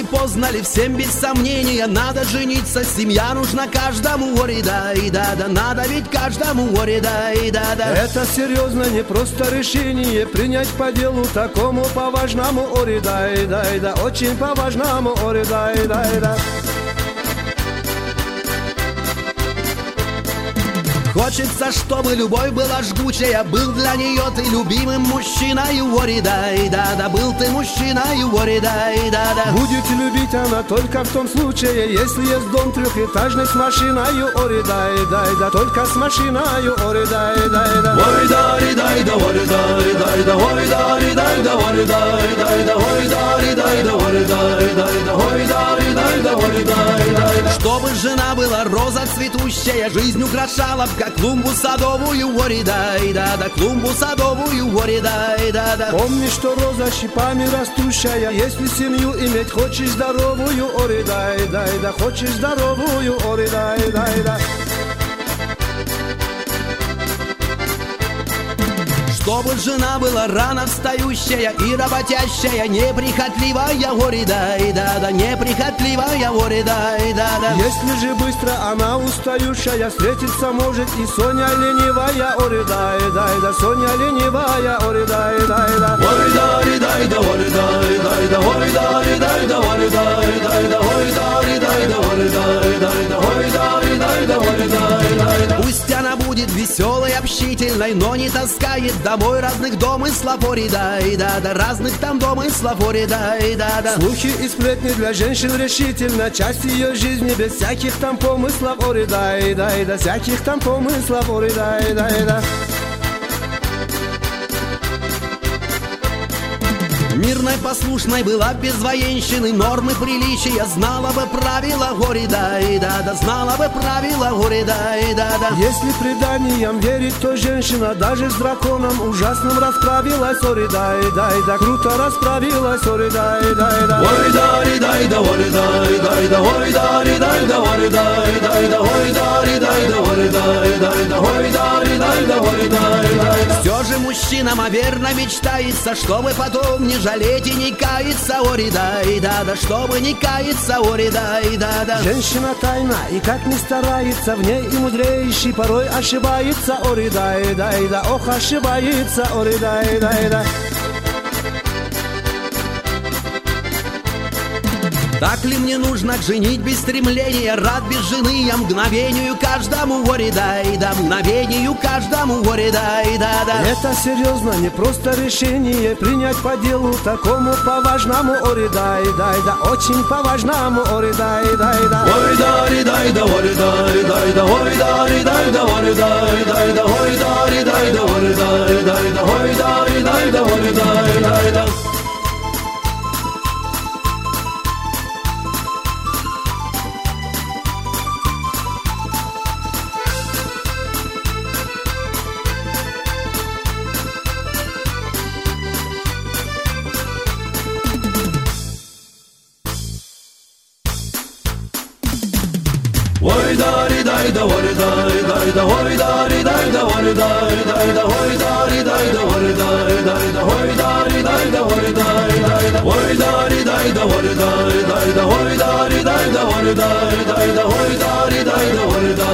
поздно ли, всем без сомнения надо жениться, семья нужна каждому, ори да, и да-да, надо ведь каждому, ори да, и да-да. Это серьезно, не просто решение принять по делу такому по-важному, ори да, и да, очень по-важному, ори да, и да. Хочется, чтобы любовь была жгучая, был для нее ты любимым мужчиной, ори да, и да-да, был ты мужчиной, ори да, и да-да. Будет любить она только в том случае, если есть дом трехэтажный с машиной, ори да, и да, только с машиной, ори да, и да. Ори да, и да, ори да, и да, ори да, и да, ори да, и да, ори да, и да, ори да, и да, ори да, и да, ори да, и да. Чтобы жена была роза цветущая, жизнь украшала как клумбу садовую, ори да, и да, клумбу садовую, ори да, и да. Помни, что роза щипами растущая, если семью иметь хочешь здоровую, ори да, и да, хочешь здоровую, ори да, и да. Чтобы жена была рано встающая и работящая, неприхотливая, ори да, и да, неприхотливая, ори да, и да. Если же быстро она устающая, встретиться может и Соня ленивая, ори да, и да, Соня ленивая, ори да, и да. Ори да, и да, ори да, и да, ори да, и да, ори да, и да, ори да, и да, ори да, и да, ори да, и да, ори да, и да. Пусть она будет веселой, общительной, но не таскает домой разных домыслов, ори да, и да, разных там домыслов, ори да, и да. Слухи и сплетни для женщин решительно часть ее жизни, без всяких там помыслов, ори да, и да, всяких там помыслов, ори да, и да. Мирной, послушной была без военщины, нормы приличия знала бы правила, ори да, и да, знала бы правила, ори да, и да. Если преданиям верить, то женщина даже с драконом ужасным расправилась, ори да, и да, круто расправилась, ори да, и да. Ори да, и да, ори да, и да, ори да, и да, ори да, и да, ори да, и да, ори да, и да, ори да, и да, ори да, и да. Все же мужчинам верно мечтается, чтобы потом не жалеть и не каяться, ори да, и да, чтобы не каяться, ори да, и да. Женщина тайна, и как ни старается, в ней и мудрейший порой ошибается, ори да, и да, ох, ошибается, ори да, и да. Так ли мне нужно женить без стремления, рад без жены я мгновению каждому, ори да, и да, мгновению каждому, ори да, и да. Это серьезно, не просто решение принять по делу такому по-важному, ори да, и да, очень по-важному, ори да, и да. Ори да, и да, ори да, и да, ори да, и да, ори да, и да, ори да, и да, ори да, и да, ори да, и да, ори да, и да. Ori da, ri da, da, ori da, ri da, ori da, ri da, ori da, ri da, ori da, ri da, ori da, ri da, ori da, ri da, ori da, ori da, ri da, ori da, ri da, ori da, ri da, ori da, ri da, ori da, ri da, ori da, ri da, ori da.